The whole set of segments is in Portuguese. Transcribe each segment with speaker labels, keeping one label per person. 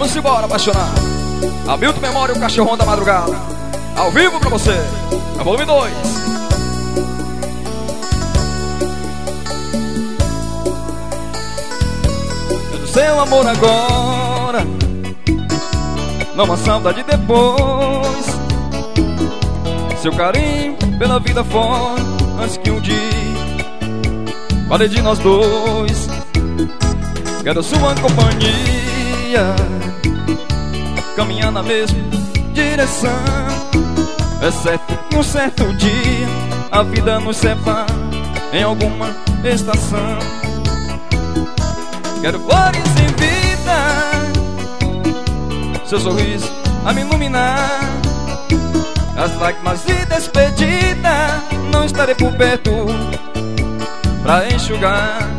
Speaker 1: Vamos embora, apaixonado. Hamilton Memória, o cachorrão da madrugada, ao vivo pra você, é volume 2. É do seu amor agora, não há saudade depois. Seu carinho pela vida fora, antes que um dia fale de nós dois. Quero sua companhia, caminhar na mesma direção. É certo que um certo dia a vida nos separa em alguma estação. Quero flores em vida, seu sorriso a me iluminar. As lágrimas de despedida não estarei por perto pra enxugar.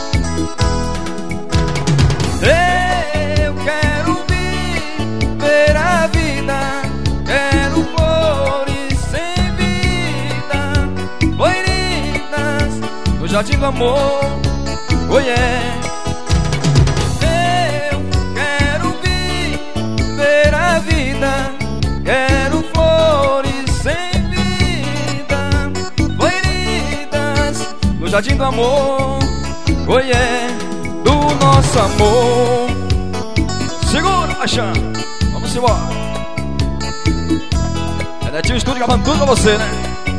Speaker 1: Eu quero viver a vida, quero flores sem vida, floridas no jardim do amor, oh yeah. Eu quero viver a vida, quero flores sem vida, floridas no jardim do amor, oh yeah. Do nosso amor. Segura, paixão. Vamos embora. É Netinho Estúdio gravando tudo pra você, né?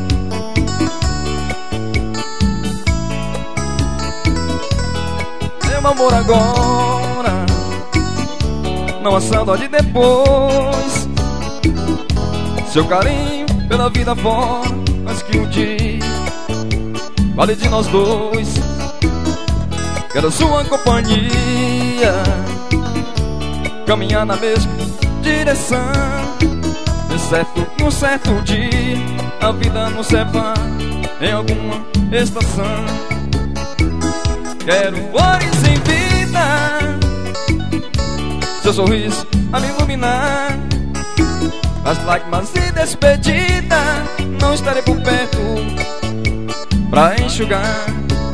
Speaker 1: Meu amor agora, não há saudade depois. Seu carinho pela vida fora, mas que um dia vale de nós dois. Quero sua companhia, caminhar na mesma direção. É certo que um certo dia a vida nos separa em alguma estação. Quero flores em vida, seu sorriso a me iluminar. As lágrimas de despedida não estarei por perto pra enxugar.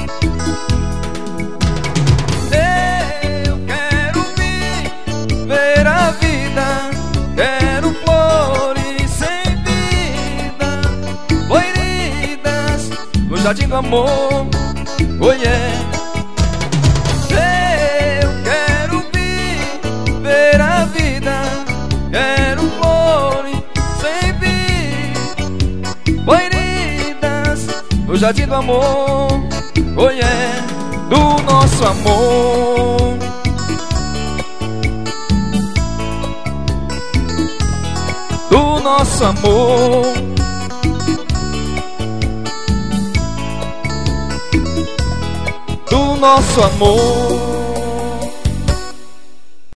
Speaker 1: Ver a vida, quero flores sem vida, floridas no jardim do amor, oh yeah. Eu quero viver a vida, quero flores sem vida, floridas no jardim do amor, oh yeah. Do nosso amor. Do nosso amor. Do nosso amor.